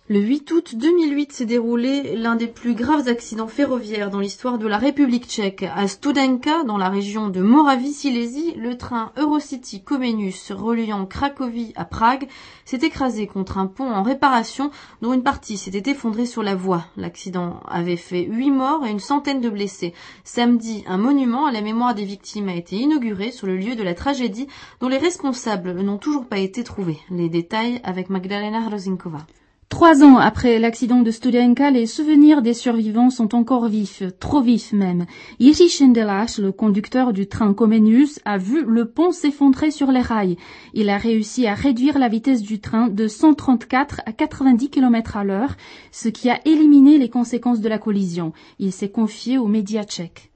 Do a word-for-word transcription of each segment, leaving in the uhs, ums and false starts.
Le huit août deux mille huit s'est déroulé l'un des plus graves accidents ferroviaires dans l'histoire de la République tchèque. À Studenka, dans la région de Moravie-Silésie, le train Eurocity Comenius reliant Cracovie à Prague s'est écrasé contre un pont en réparation dont une partie s'était effondrée sur la voie. L'accident avait fait huit morts et une centaine de blessés. Samedi, un monument à la mémoire des victimes a été inauguré sur le lieu de la tragédie dont les responsables n'ont toujours pas été trouvés. Les détails avec Magdalena Hrozinkova. Trois ans après l'accident de Studenka, les souvenirs des survivants sont encore vifs, trop vifs même. Jiří Šindelář, le conducteur du train Comenius, a vu le pont s'effondrer sur les rails. Il a réussi à réduire la vitesse du train de cent trente-quatre à quatre-vingt-dix kilomètres à l'heure, ce qui a éliminé les conséquences de la collision. Il s'est confié aux médias tchèques.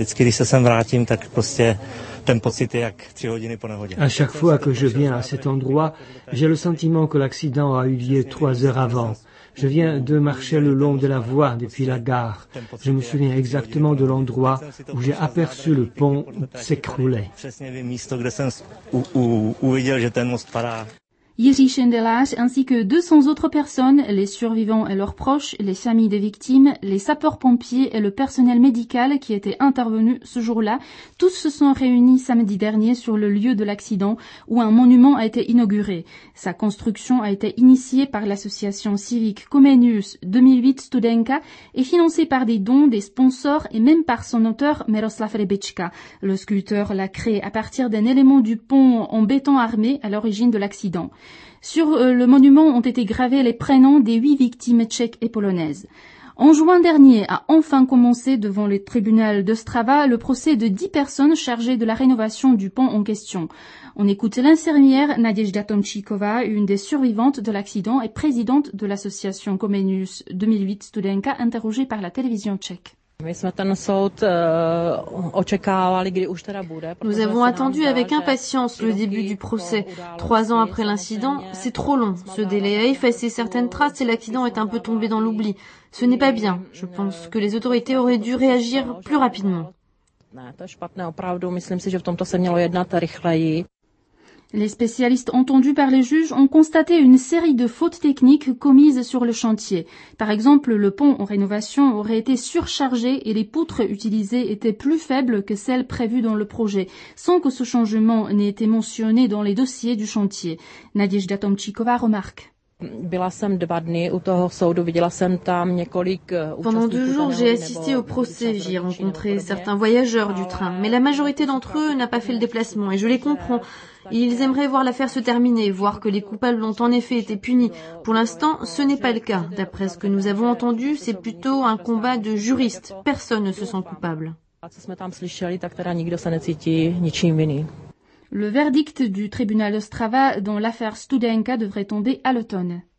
À chaque fois que je viens à cet endroit, j'ai le sentiment que l'accident a eu lieu trois heures avant. Je viens de marcher le long de la voie depuis la gare. Je me souviens exactement de l'endroit où j'ai aperçu le pont s'écrouler. Jiří Šindelář ainsi que deux cents autres personnes, les survivants et leurs proches, les familles des victimes, les sapeurs-pompiers et le personnel médical qui étaient intervenus ce jour-là, tous se sont réunis samedi dernier sur le lieu de l'accident où un monument a été inauguré. Sa construction a été initiée par l'association civique Comenius deux mille huit Studenka et financée par des dons, des sponsors et même par son auteur Miroslav Rebička. Le sculpteur l'a créé à partir d'un élément du pont en béton armé à l'origine de l'accident. Sur euh, le monument ont été gravés les prénoms des huit victimes tchèques et polonaises. En juin dernier a enfin commencé devant le tribunal d'Ostrava le procès de dix personnes chargées de la rénovation du pont en question. On écoute l'infirmière Naděžda Tomčíková, une des survivantes de l'accident et présidente de l'association Comenius deux mille huit Studenka, interrogée par la télévision tchèque. Nous avons attendu avec impatience le début du procès. Trois ans après l'incident, c'est trop long. Ce délai a effacé certaines traces et l'accident est un peu tombé dans l'oubli. Ce n'est pas bien. Je pense que les autorités auraient dû réagir plus rapidement. Les spécialistes entendus par les juges ont constaté une série de fautes techniques commises sur le chantier. Par exemple, le pont en rénovation aurait été surchargé et les poutres utilisées étaient plus faibles que celles prévues dans le projet, sans que ce changement n'ait été mentionné dans les dossiers du chantier. Naděžda Tomčíková remarque. Pendant deux jours, j'ai assisté au procès. J'y ai rencontré certains voyageurs du train, mais la majorité d'entre eux n'a pas fait le déplacement et je les comprends. Ils aimeraient voir l'affaire se terminer, voir que les coupables ont en effet été punis. Pour l'instant, ce n'est pas le cas. D'après ce que nous avons entendu, c'est plutôt un combat de juristes. Personne ne se sent coupable. Le verdict du tribunal d'Ostrava dans l'affaire Studenka devrait tomber à l'automne.